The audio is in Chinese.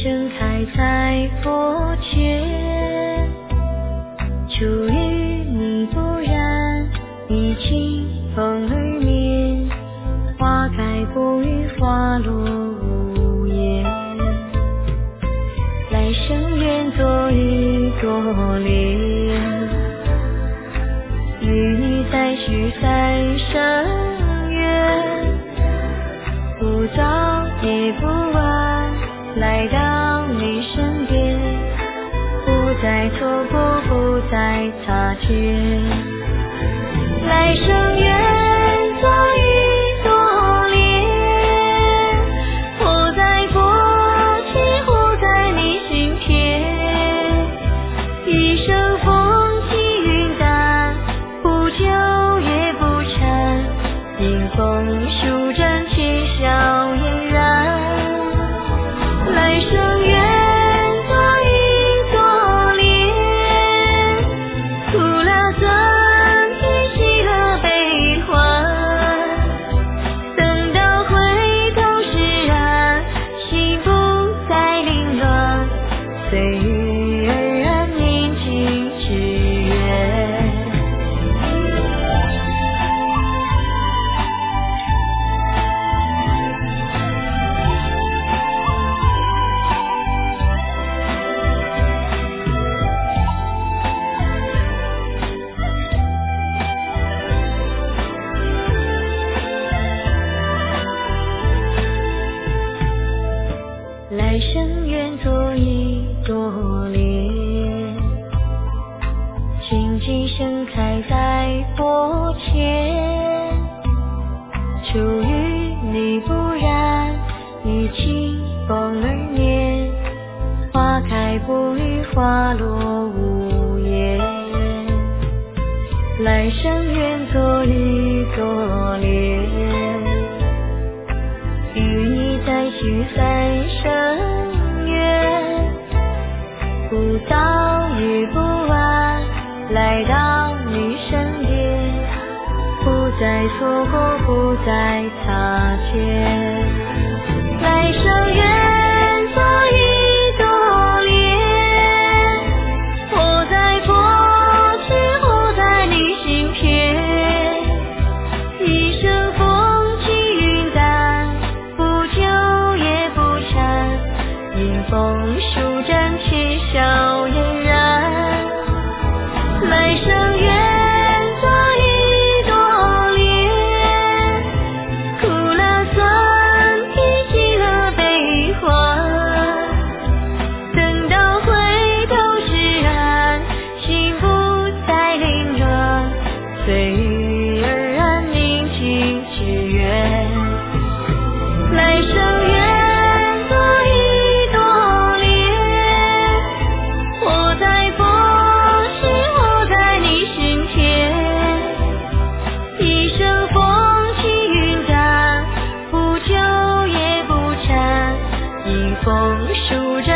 盛开在佛前，出淤泥不染，一清风儿眠，花开不语，花落无言。来生愿做一朵莲，与你再续三生缘，不早也不晚，来到你身边，不再错过，不再擦肩。来生愿做一朵莲，活在佛前，活在你心田，一生风起云淡，不久也不沉，迎风舒展，且笑嫣然。来生愿做一朵莲，苦辣酸甜，喜乐悲欢，等到回头是岸，心不再凌乱，随遇而安，宁静致远。来生愿做一朵莲，静静盛开在佛前，出淤泥不染，一清风儿眠，花开不语，花落无言。来生愿做一朵莲，与你再续三生缘，不早也不晚，来到你身边，不再错过，不再擦肩。来生愿做一朵莲，活在佛前，活在你心田，一生风起云淡，不久也不沉，迎风舒展，且笑嫣然。来生愿做一朵莲，苦辣酸甜，喜乐悲欢，等到回头是岸，心不再凌乱，随遇而安，宁静致远。来生愿做一朵莲，活在佛前，活在你心田，一生风起云淡，不久也不沉，迎风舒展。